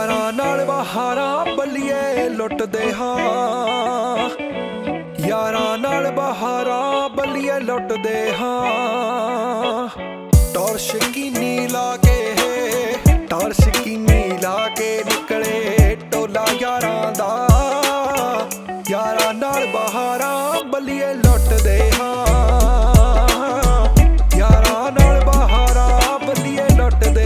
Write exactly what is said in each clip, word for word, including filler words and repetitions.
यारां नाल बहारां बल्लिए लुटदे हां, यारां नाल बहारां बल्लिए लुटदे हां। टॉर्च कीनी ला के टॉर्च कीनी ला के निकले टोला यारां दा, यारां नाल बहारां बल्लिए लुटदे हां, यारां नाल बहारां बल्लिए लुटदे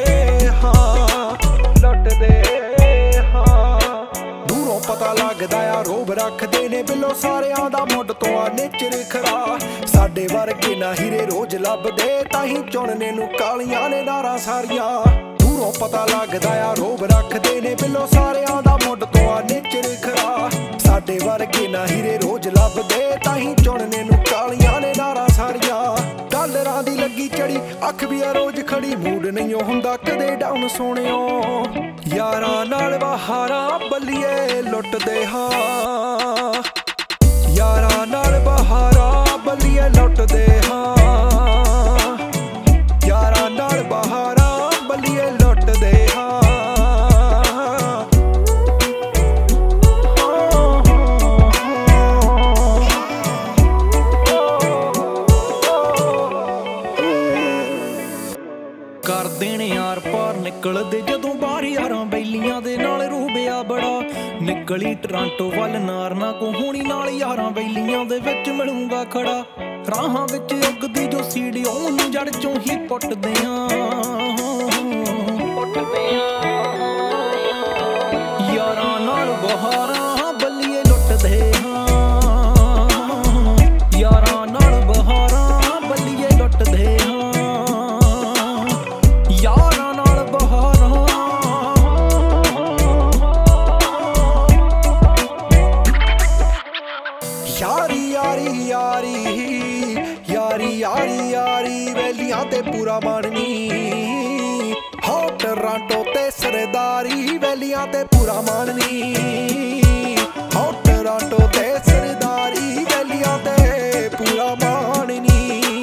पता लगदा आ रोब रखदे ने बिलो सारियां दा मुੱਢ ਤੋਂ आ नेचर खरा। साडे वर्गे ना हीरे रोज लभदे ताहीं चुनने नूं कालियां ने नारां सारियां। दूरों पता लगदा आ रोब रखदे ने बिलो सारियां दा मुੱਢ ਤੋਂ आ नेचर खरा। साडे वर्गे ना हीरे रोज लभदे ताहीं चुनने नूं कालियां ने नारां सारियां। डॉलरां दी लगी चढ़ी अख भी आ रोज खड़ी, मूड नहीं हुंदा कदे डाउन सोहणिओ। यारां नाल बहारां बल्लिए लुटदे हां, यारां नाल बहारां बल्लिए लुटदे हां, यारां नाल बहारां बल्लिए लुटदे हां। कर देने यार पार निकलदे जदों बाहर यारां बैलियां दे नाल रूबिया बड़ा। निकली टरांटो वल नारना को होनी नाल यारां बैलियां दे विच मिलूंगा खड़ा। राहां विच उगदी जो सीढ़ी ओनूं जड़ चों ही पुੱਟਦੇ यारां नाल बहारां बल्लिए लुटदे हां, यारां नाल बहारां बल्लिए लुटदे हां, यारां नाल बहारां। यारी यारी यारी यारी यारी यारी वैलियां ते पूरा माननी। हो टरांटो ते सरदारी वैलियां ते पूरा माननी। हो टरांटो ते सरदारी वैलियां ते पूरा माननी।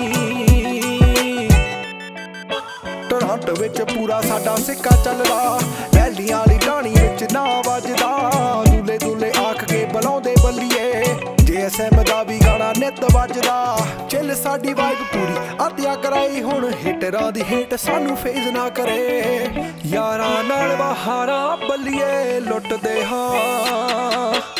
टरांटो विच पूरा साडा सिक्का चलदा, वैलियां वाली ढाणी विच ना वजदा। दूले दूले आख के बुलाउंदे बल्लिए, जे एस एम दा भी गाना नित वजदा। चिल साडी वाइब पूरी अतिया कराई हुण हिटरां दी हेट सानू फेज ना करे। यारां नाल बहारां बल्लिए लुटदे हां,